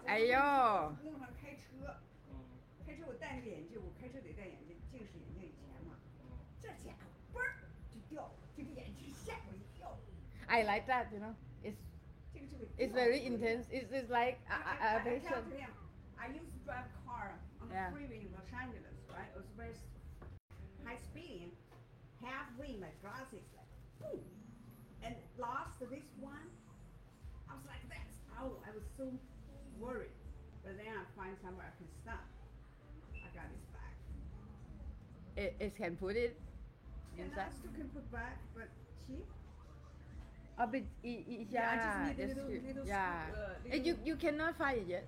哎呦， 路上开车，开车我戴那个眼镜，我开车得戴眼镜，近视眼镜以前嘛，这家伙嘣儿就掉了，这个眼镜吓我一跳。 I like that, you know. It's 这个就给 it's 掉了。 very intense. It's like a I tell patient. him, I used to drive a car on the Yeah. freeway in Los Angeles, right? It was very high speeding. Halfway, my glasses like boom, and lost this one. I was like, that's oh, I was so worried. But then I find somewhere I can stop. I got this back. It can put it And inside. I still can put back, but cheap. A bit, Yeah, I just need a that's little- good. little Yeah. scoop, You cannot find it yet.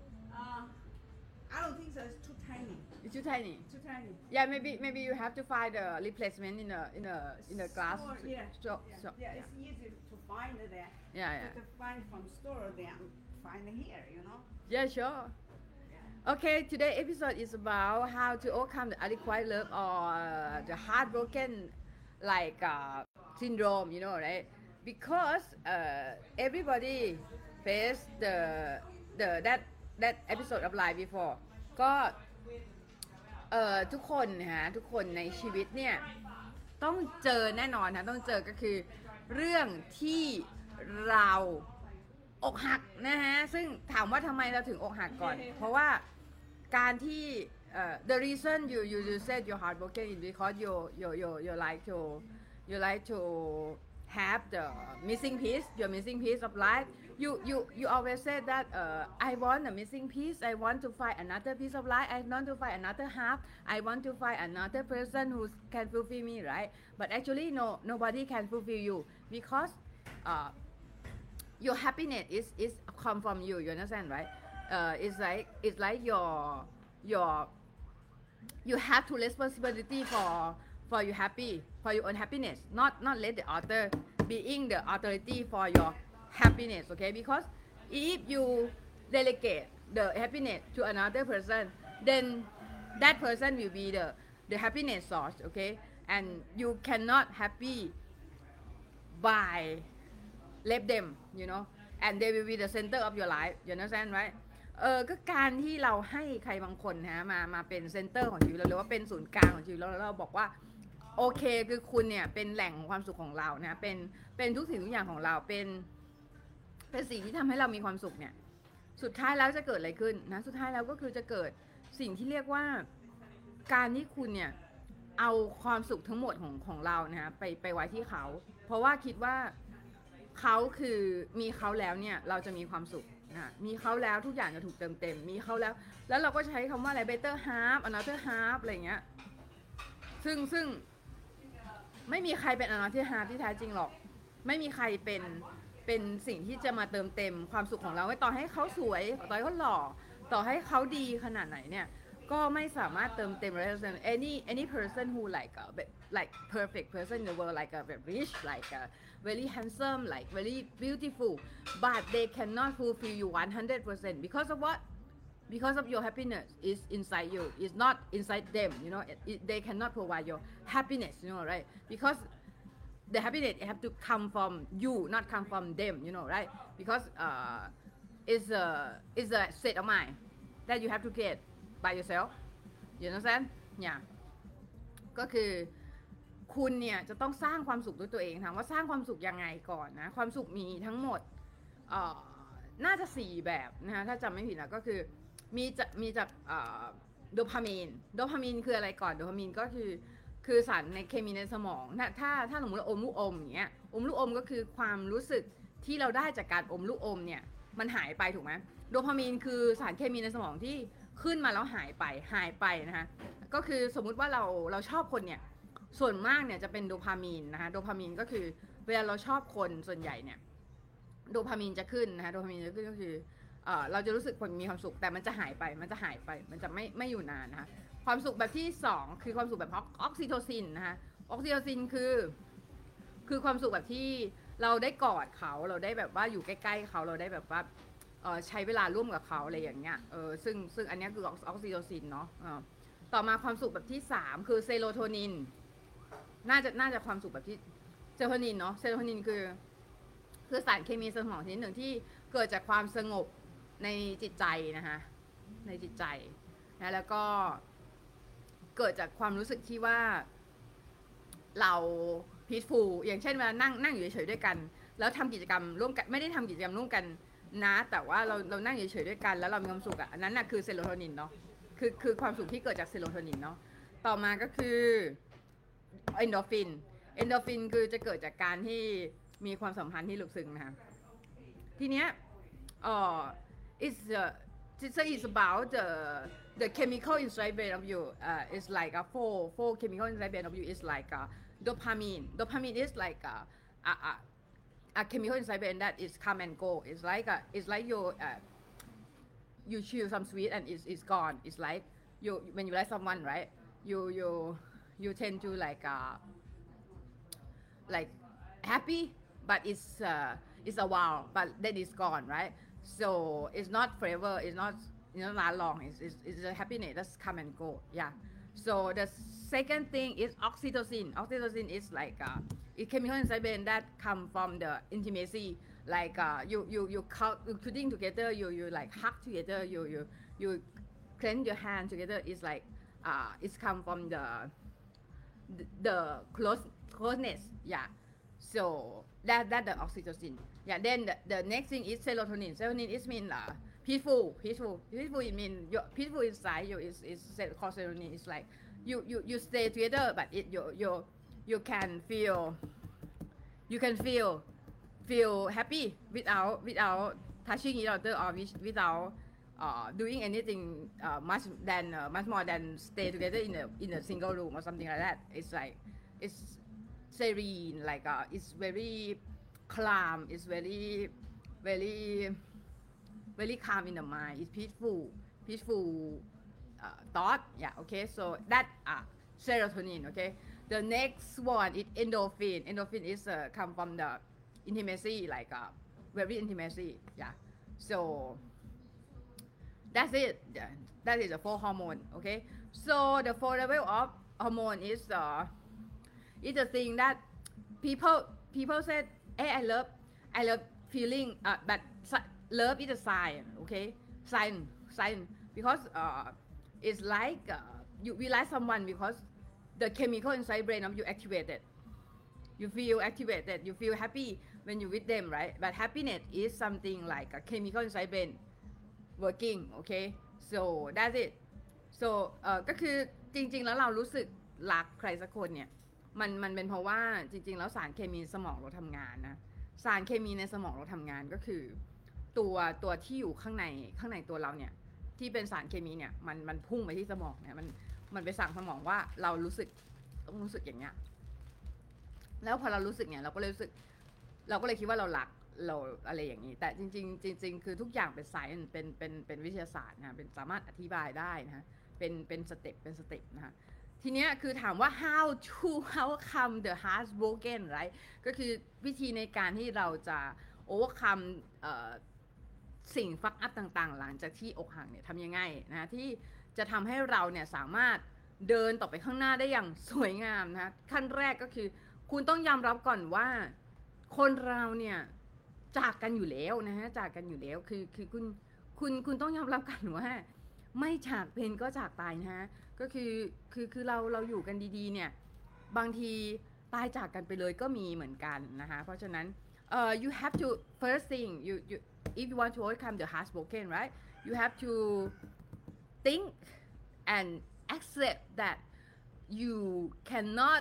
I don't think so. It's too tiny. It's too tiny. Too tiny. Yeah, maybe you have to find a replacement in a glass. Store, yeah. So, Yeah, it's easy to find it there. Yeah. But to find from store, then find it here, you know. Yeah, sure. Okay, today's episode is about how to overcome the unrequited love or the heartbroken syndrome, you know, right? Because everybody faced that episode of life before. ก็ทุกคนนะฮะทุกคนในชีวิตเนี่ยต้องเจอแน่นอนนะต้องเจอก็คือเรื่องที่เราอกหักนะฮะซึ่งถามว่าทำไมเราถึงอกหักก่อน เพราะว่าการที่ the reason you said your heartbroken is because you like to have the missing piece your missing piece of life you always said that I want a missing piece I want to find another piece of life I want to find another half I want to find another person who can fulfill me right but actually nobody can fulfill you because your happiness is come from you understand right it's like your you have to responsibility for your happy for your own happiness not let the other being the authority for your happiness okay because if you delegate the happiness to another person then that person will be the happiness source okay and you cannot happy by let them you know and they will be the center of your life you understand right ก็การที่เราให้ใครบางคนนะมาเป็นเซนเตอร์ของชีวิตเราหรือว่าเป็นศูนย์กลางของชีวิตเราบอกว่าโอเคคือคุณเนี่ยเป็นแหล่งของความสุขของเรานะเป็นทุกสิ่งทุกอย่างของเราเป็นสิ่งที่ทำให้เรามีความสุขเนี่ยสุดท้ายแล้วจะเกิดอะไรขึ้นนะสุดท้ายแล้วก็คือจะเกิดสิ่งที่เรียกว่าการที่คุณเนี่ยเอาความสุขทั้งหมดของเรานะฮะไปไว้ที่เขาเพราะว่าคิดว่าเขาคือมีเขาแล้วเนี่ยเราจะมีความสุขนะมีเขาแล้วทุกอย่างจะถูกเติมเต็มมีเขาแล้วเราก็ใช้คำว่าอะไร better half another half อะไรเงี้ยซึ่งไม่มีใครเป็น another half ที่แท้จริงหรอกไม่มีใครเป็นสิ่งที่จะมาเติมเต็มความสุขของเราต่อให้เขาสวยต่อให้เขาหล่อต่อให้เขาดีขนาดไหนเนี่ยก็ไม่สามารถเติมเต็ม any person who like perfect person in the world like a rich like a very handsome like very beautiful but they cannot fulfill you 100% because of what because of your happiness is inside you is not inside them you know they cannot provide your happiness you know right because the happiness have to come from you not come from them you know right because it's a state of mind that you have to get by yourself you understand yeah ก็คือคุณเนี่ยจะต้องสร้างความสุขด้วยตัวเองถามว่าสร้างความสุขยังไงก่อนนะความสุขมีทั้งหมดน่าจะ4แบบนะถ้าจำไม่ผิดนะก็คือมีจากโดพามีนคืออะไรก่อนโดพามีนก็คือสารในเคมีในสมองถ้าสมมติเราอมลูกอมอย่างเงี้ยอมลูกอมก็คือความรู้สึกที่เราได้จากการอมลูกอมเนี่ยมันหายไปถูกไหมโดพามีนคือสารเคมีในสมองที่ขึ้นมาแล้วหายไปนะคะก็คือสมมุติว่าเราชอบคนเนี่ยส่วนมากเนี่ยจะเป็นโดพามีนนะคะโดพามีนก็คือเวลาเราชอบคนส่วนใหญ่เนี่ยโดพามีนจะขึ้นนะคะโดพามีนจะขึ้นก็คือเราจะรู้สึกคนมีความสุขแต่มันจะหายไปมันจะไม่อยู่นานนะคะความสุขแบบที่2คือความสุขแบบออกซิโทซินนะคะออกซิโทซินคือความสุขแบบที่เราได้กอดเขาเราได้แบบว่าอยู่ใกล้ๆเขาเราได้แบบว่าใช้เวลาร่วมกับเขาอะไรอย่างเงี้ยซึ่งอันนี้คือออกซิโทซินเนาะต่อมาความสุขแบบที่3คือเซโรโทนินน่าจะความสุขแบบที่เซโรโทนินเนาะเซโรโทนินคือสารเคมีสมองชนิดหนึ่งที่เกิดจากความสงบในจิตใจนะคะในจิตใจนะแล้วก็เกิดจากความรู้สึกที่ว่าเรา peaceful อย่างเช่นเวลานั่งอยู่เฉยๆด้วยกันแล้วทำกิจกรรมร่วมกันไม่ได้ทำกิจกรรมร่วมกันนะแต่ว่าเรานั่งอยู่เฉยๆด้วยกันแล้วเรามีความสุขอ่ะอันนั้นน่ะคือเซโรโทนินเนาะคือความสุขที่เกิดจากเซโรโทนินเนาะต่อมาก็คือเอนโดฟินคือจะเกิดจากการที่มีความสัมพันธ์ที่ลึกซึ้งนะคะทีเนี้ยit's about the chemical inside brain of you it's like a four chemical inside brain of you is like dopamine is like a chemical inside brain that is come and go it's like you chew some sweet and it's gone it's like you when you like someone right you tend to like happy but it's a while but then it's gone right so it's not forever it's not not long it's a happiness that's come and go yeah so the second thing is oxytocin is like it chemical inside brain that come from the intimacy like you putting together you like hug together you clench your hand together it's like it's come from the closeness yeah so that the oxytocin yeah then the next thing is serotonin is mean peaceful it mean peaceful inside you is called serotonin it's like you stay together but it you can feel happy without touching each other or without doing anything much more than stay together in a single room or something like that it's like it's serene like it's very calm it's very calm in the mind it's peaceful thought yeah okay so that serotonin okay the next one is endorphin is come from the intimacy like very intimacy yeah so that's it yeah, that is the four hormone okay so the four level of hormone is the thing that people said hey I love feeling but love is a sign okay sign because it's like we like someone because the chemical inside brain of you activated you feel activated you feel happy when you with them right but happiness is something like a chemical inside brain working okay so that's it so ก็คือจริงๆแล้วเรารู้สึกรักใครสักคนเนี่ยมันเป็นเพราะว่าจริงๆแล้วสารเคมีสมองเราทำงานนะสารเคมีในสมองเราทำงานก็คือตัวที่อยู่ข้างในตัวเราเนี่ยที่เป็นสารเคมีเนี่ยมันพุ่งไปที่สมองเนี่ยมันไปสั่งสมองว่าเราต้องรู้สึกอย่างเงี้ยแล้วพอเรารู้สึกเนี่ยเราก็เลยคิดว่าเรารักเราอะไรอย่างนี้แต่จริงคือทุกอย่างเป็นสายเป็นวิทยาศาสตร์นะเป็นสามารถอธิบายได้นะเป็นสเต็ปนะทีเนี้ยคือถามว่า how come the heart broken right ก็คือวิธีในการที่เราจะ overcome สิ่งฟักอัพต่างๆหลังจากที่อกหักเนี่ยทำยังไงนะที่จะทำให้เราเนี่ยสามารถเดินต่อไปข้างหน้าได้อย่างสวยงามนะขั้นแรกก็คือคุณต้องยอมรับก่อนว่าคนเราเนี่ยจากกันอยู่แล้วนะฮะจากกันอยู่แล้วคือคุณต้องยอมรับกันว่าไม่จากเป็นก็จากตายนะฮะก็คือเราอยู่กันดีๆเนี่ยบางทีตายจากกันไปเลยก็มีเหมือนกันนะคะเพราะฉะนั้นyou have to first thing you if you want to overcome the heart broken right you have to think and accept that you cannot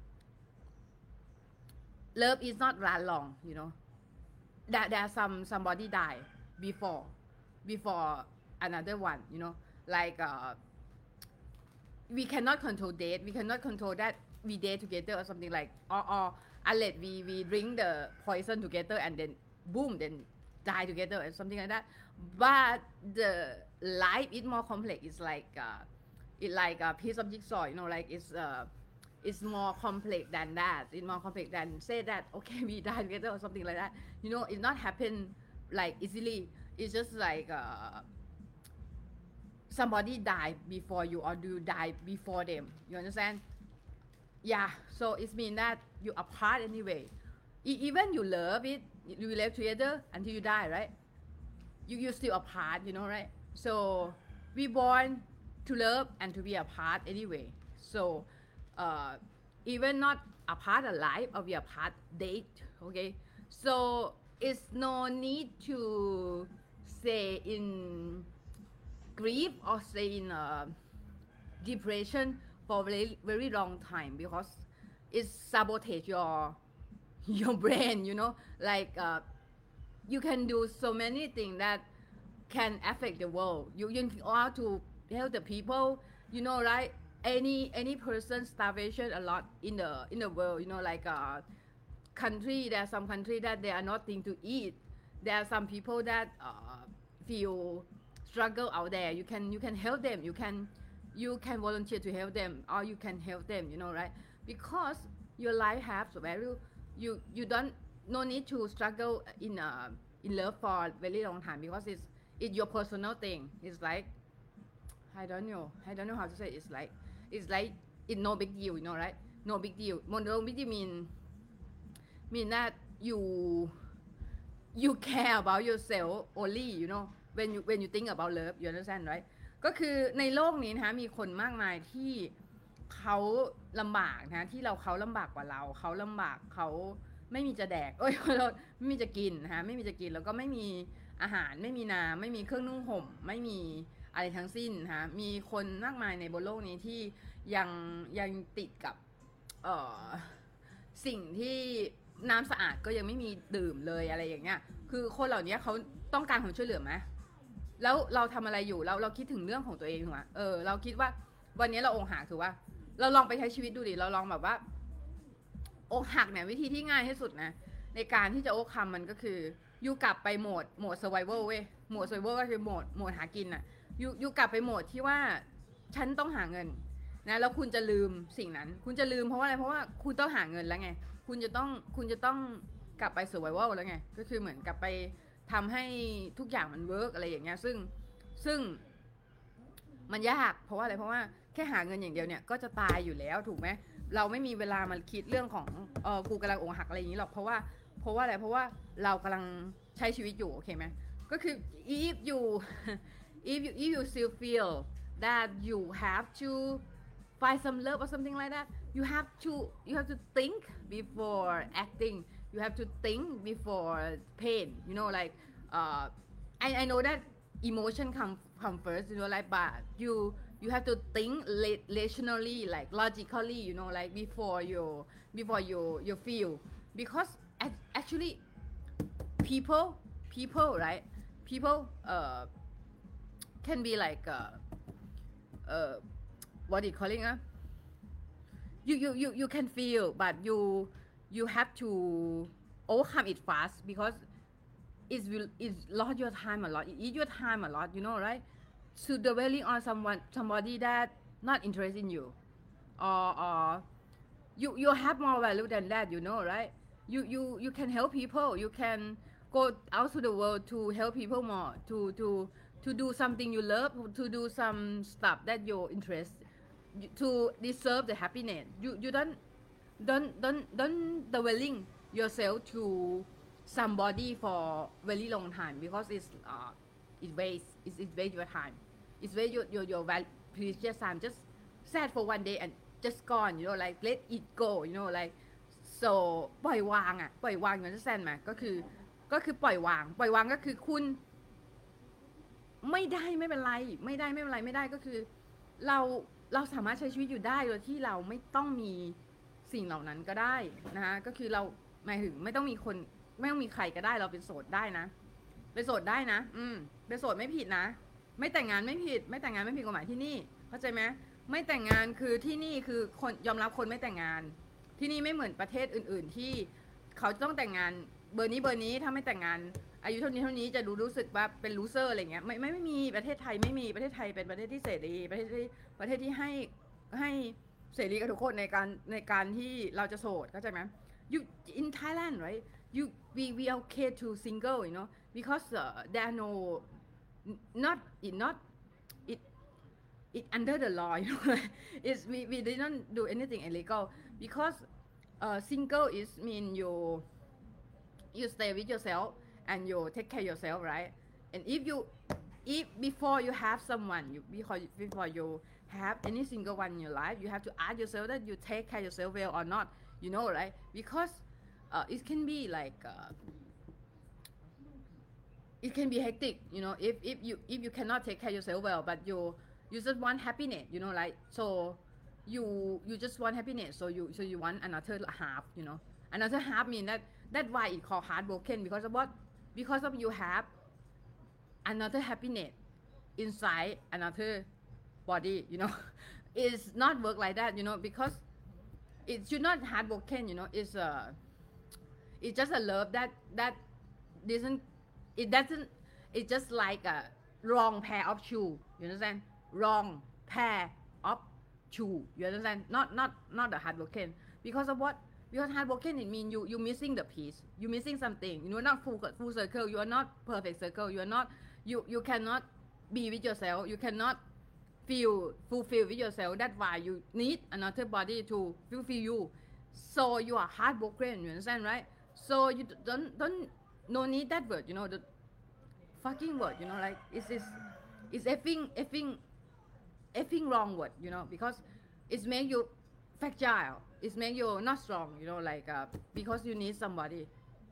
love is not that long you know that there somebody die before another one you know like we cannot control date we cannot control that we date together or something like or unless we drink the poison together and then boom then die together or something like that but the life is more complex it's like it's like a piece of jigsaw you know like it's more complex than that it's more complex than say that okay we die together or something like that you know it's not happen like easily it's just like somebody die before you or you die before them you understand yeah so it means that you apart anyway even you love it you live together until you die right you still apart, you know, right? So we born to love and to be apart anyway. So uh, even not apart alive or we apart date, okay? So it's no need to stay in grief or stay in depression for very very long time because it sabotage your brain, you know, like you can do so many things that can affect the world. You want to help the people, you know, right? Any person starvation a lot in the world, you know, like country. There are some country that there are nothing to eat. There are some people that feel struggle out there. You can help them. You can volunteer to help them, or you can help them. You know, right? Because your life has value. You don't no need to struggle in love for a very long time because it's your personal thing. It's like I don't know how to say it. It's like it's no big deal, you know, right? No big deal. No big deal mean that you care about yourself only, you know, when you think about love, you understand, right? ก็คือในโลกนี้นะคะมีคนมากมายที่เขาลำบากนะที่เขาลำบากกว่าเขาลำบากเขาไม่มีจะแดกไม่มีจะกินนะคะไม่มีจะกินแล้วก็ไม่มีอาหารไม่มีน้ำไม่มีเครื่องนุ่งห่มไม่มีอะไรทั้งสิ้นนะคะมีคนมากมายในบนโลกนี้ที่ยังติดกับสิ่งที่น้ำสะอาดก็ยังไม่มีดื่มเลยอะไรอย่างเงี้ยคือคนเหล่านี้เขาต้องการความช่วยเหลือไหมแล้วเราทำอะไรอยู่เราคิดถึงเรื่องของตัวเองถูกไหมเราคิดว่าวันนี้เราอกหักถือว่าเราลองไปใช้ชีวิตดูดิเราลองแบบว่าอกหักเนี่ยวิธีที่ง่ายที่สุดนะในการที่จะโอเวอร์คัมมันก็คือยูกลับไปโหมด survival เว้ยโหมด survival ก็คือโหมดหากินอ่ะยูกลับไปโหมดที่ว่าฉันต้องหาเงินนะแล้วคุณจะลืมสิ่งนั้นคุณจะลืมเพราะว่าอะไรเพราะว่าคุณต้องหาเงินแล้วไงคุณจะต้องกลับไป survival แล้วไงก็คือเหมือนกลับไปทำให้ทุกอย่างมันเวิร์กอะไรอย่างเงี้ยซึ่งมันยากเพราะว่าอะไรเพราะว่าแค่หาเงินอย่างเดียวเนี่ยก็จะตายอยู่แล้วถูกไหมเราไม่มีเวลามาคิดเรื่องของกูกำลังอกหักอะไรอย่างนี้หรอกเพราะว่าอะไรเพราะว่าเรากำลังใช้ชีวิตอยู่โอเคไหมก็คือ if you still feel that you have to find some love or something like that you have to think before acting you have to think before pain you know like I know that emotion come first you know like but you have to think rationally like logically you know like before you feel because actually people right people can be like what are you calling you can feel but you have to overcome it fast because it's lost your time a lot it eat your time a lot you know right to dwelling on somebody that not interested in you or you have more value than that you know right you can help people you can go out to the world to help people more to do something you love to do some stuff that you're interested to deserve the happiness you don't dwelling yourself to somebody for very long time because it waste your time it's waste your precious time just sad for one day and just gone you know like let it go you know like so ปล่อยวางอ่ะปล่อยวางมันจะแซนไหมก็คือปล่อยวางก็คือคุณไม่ได้ไม่เป็นไรไม่ได้ก็คือเราสามารถใช้ชีวิตอยู่ได้โดยที่เราไม่ต้องมีสิ่งเหล่านั้นก็ได้นะคะก็คือเราหมายถึงไม่ต้องมีคนไม่ต้องมีใครก็ได้เราเป็นโสดได้นะเป็นโสดได้นะเป็นโสดไม่ผิดนะไม่แต่งงานไม่ผิดไม่แต่งงานไม่ผิดกฎหมายที่นี่เข้าใจไหมไม่แต่งงานคือที่นี่คือคนยอมรับคนไม่แต่งงานที่นี่ไม่เหมือนประเทศอื่นๆที่เขาต้องแต่งงานเบอร์นี้ถ้าไม่แต่งงานอายุเท่านี้จะรู้สึกว่าเป็นลูเซอร์อะไรเงี้ยไม่มีประเทศไทยไม่มีประเทศไทยเป็นประเทศที่เสรีประเทศที่ให้เสรีกับทุกคนในการที่เราจะโสดเข้าใจไหม you in Thailand right we are okay to single you know because there are no not it under the law you know it's we didn't do anything illegal because single is mean you stay with yourself and you take care yourself right and if before you have someone, before you have any single one in your life, you have to ask yourself that you take care of yourself well or not, right? Because it can be like it can be hectic, if you cannot take care of yourself well, but you just want happiness, like, so you just want happiness, so you want another half, another half mean that's why it called heartbroken, because of what? Because of you have another happiness inside another body, it's not work like that, because it should not heartbroken, it's just a love that doesn't it's just like a wrong pair of shoe, you understand? Wrong pair of shoe, you understand? Not the heartbroken. Because of what? Because heartbroken, it means you missing the piece, you missing something, you are not full circle, you are not perfect circle, you are not, you cannot be with yourself, you cannot feel fulfilled with yourself. That's why you need another body to fulfill you, so you are heartbroken, you understand, right? So you don't no need that word, the fucking word, like it's effing wrong word, because it's make you fragile, it's make you not strong, like because you need somebody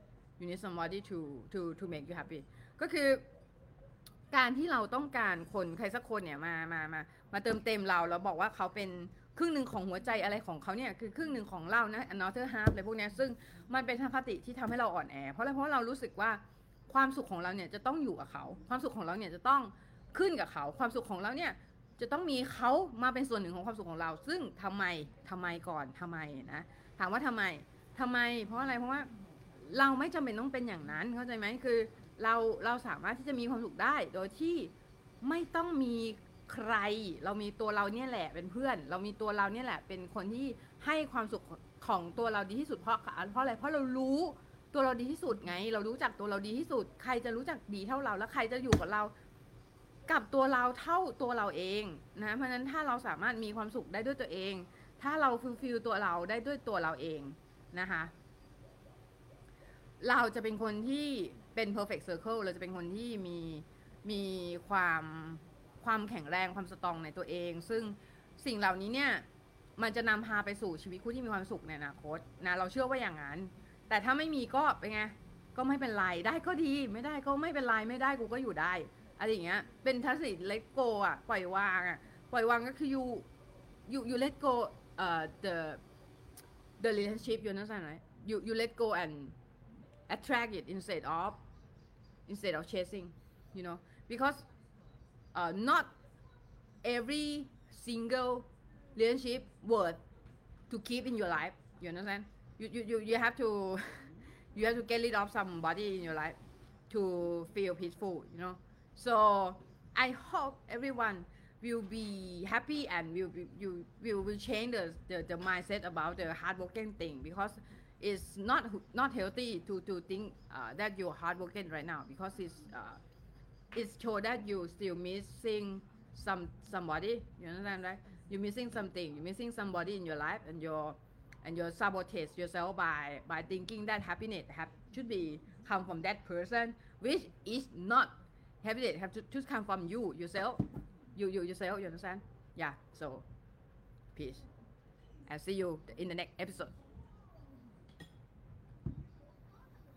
to make you happy ก็คือการที่เราต้องการคนใครสักคนเนี่ยมาเติมเต็มเราแล้วบอกว่าเขาเป็นครึ่งหนึ่งของหัวใจอะไรของเขาเนี่ยคือครึ่งหนึ่งของเรานะ another half อะไรพวกนี้ซึ่งมันเป็นทัศนคติที่ทำให้เราอ่อนแอเพราะอะไรเพราะเรารู้สึกว่าความสุขของเราเนี่ยจะต้องอยู่กับเขาความสุขของเราเนี่ยจะต้องขึ้นกับเขาความสุขของเราเนี่ยจะต้องมีเขามาเป็นส่วนหนึ่งของความสุขของเราซึ่งทำไมก่อนทำไมนะถามว่าทำไมเพราะอะไรเพราะว่าเราไม่จำเป็นต้องเป็นอย่างนั้นเข้าใจไหมคือเราสามารถที่จะมีความสุขได้โดยที่ไม่ต้องมีใครเรามีตัวเราเนี่ยแหละเป็นเพื่อนเรามีตัวเราเนี่ยแหละเป็นคนที่ให้ความสุขของตัวเราดีที่สุดเพราะอะไรเพราะเรารู้ตัวเราดีที่สุดไงเรารู้จักตัวเราดีที่สุดใครจะรู้จักดีเท่าเราแล้วใครจะอยู่กับเรากับตัวเราเท่าตัวเราเองนะเพราะฉะนั้นถ้าเราสามารถมีความสุขได้ด้วยตัวเองถ้าเราฟิลตัวเราได้ด้วยตัวเราเองนะคะเราจะเป็นคนที่เป็น perfect circle เราจะเป็นคนที่มีความแข็งแรงความสตรองในตัวเองซึ่งสิ่งเหล่านี้เนี่ยมันจะนำพาไปสู่ชีวิตคู่ที่มีความสุขในอนาคตนะเราเชื่อว่าอย่างนั้นแต่ถ้าไม่มีก็เป็นไงก็ไม่เป็นไรได้ก็ดีไม่ได้ก็ไม่เป็นไรไม่ได้กูก็อยู่ได้อะไรอย่างเงี้ยเป็นทัศนคติ let go อ่ะปล่อยวางก็คือ you let go the relationship you understand right you let go and attract it instead of chasing, because not every single relationship worth to keep in your life, you understand? You have to get rid of somebody in your life to feel peaceful, so I hope everyone will be happy and will change the mindset about the heartbroken thing, because it's not healthy to think that you're heartbroken right now, because it's show that you still missing somebody, you understand, right? You're missing something, you're missing somebody in your life, and you sabotage yourself by thinking that happiness should be come from that person, which is not happiness have to come from you yourself, you yourself, you understand? Yeah, so peace and see you in the next episode.